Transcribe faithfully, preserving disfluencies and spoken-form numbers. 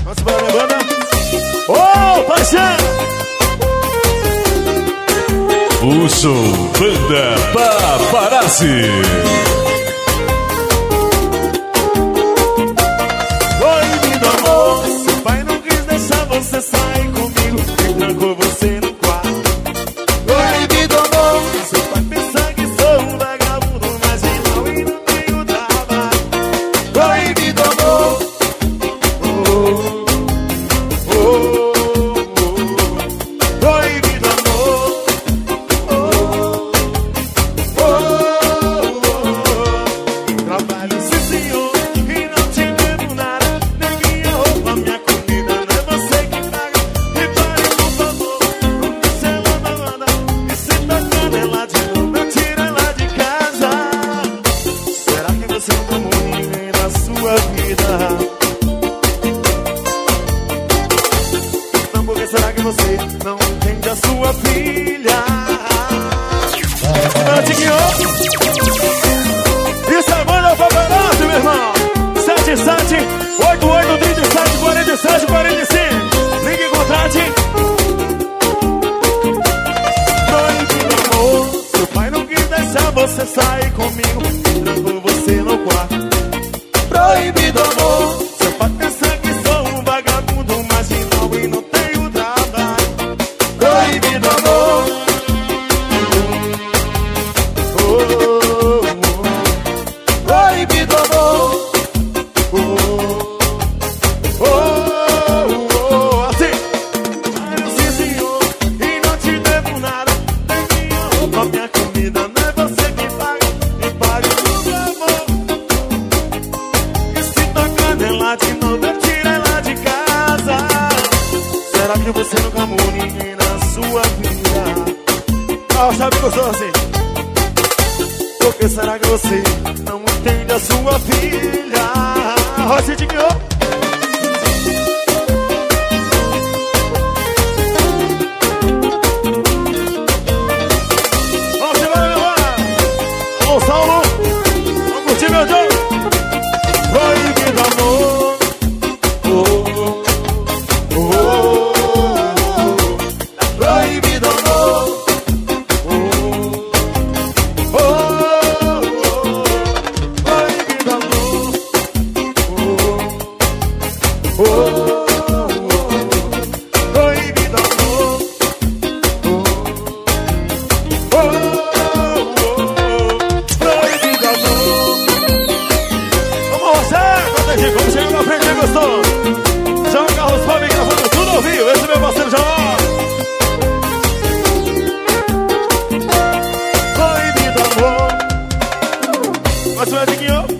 Vamos embora, minha banda. Ô, oh, paixão! Puxo, banda Paparazzi. Proibido amor, seu pai não quis deixar você sair comigo e trancou você no quarto. Proibido amor, seu pai pensa que sou um vagabundo marginal e não tenho trabalho. Proibido amor, oh, oh, oh, oh. Proibido amor, oh, oh, oh, oh. Trabalho sim senhor e não te devo nada, nem minha roupa, minha comida, não é você que paga. Me pare por favor, não deixe ela na banda, e se tocando ela de novo, eu tiro ela de casa. Será que você não amou ninguém na sua vida? Então por que será que você não entende a sua filha? Antiguinho, isso é banda Paparazzi, meu irmão. sete sete oito oito três sete quatro sete quatro cinco. Ligue e contrate. Proibido amor, seu pai não quis deixar você sair comigo, trancou você no quarto. Proibido amor, seu pai pensa que sou um vagabundo marginal e não tenho trabalho. Proibido amor, oh, oh, oh. Proibido amor, oh, oh, oh, oh. Assim, mas sim senhor, e não te devo nada, nem minha roupa, minha comida, não é você que paga, me pague tudo amor. E se tocar nela de novo, eu tiro ela de casa. Será que você nunca amou ninguém na sua vida? Ah, sabe que eu sou assim? Por que será que você não entende a sua filha? Rocidinho. Vamos embora, meu irmão. Alô, Saulo. Vamos curtir, meu Deus. Proibido amor, oh, oh, oh, oh. Proibido amor, oh, oh, oh, oh. Proibido amor, oh, oh, oh. Proibido amor, oh, oh, oh. Proibido amor. Vamos você, Cotezinho, como chega na frente, gostou? João Carlos Fábio gravando tudo ao vivo. Esse é meu parceiro João. Proibido amor. Mas o Edinho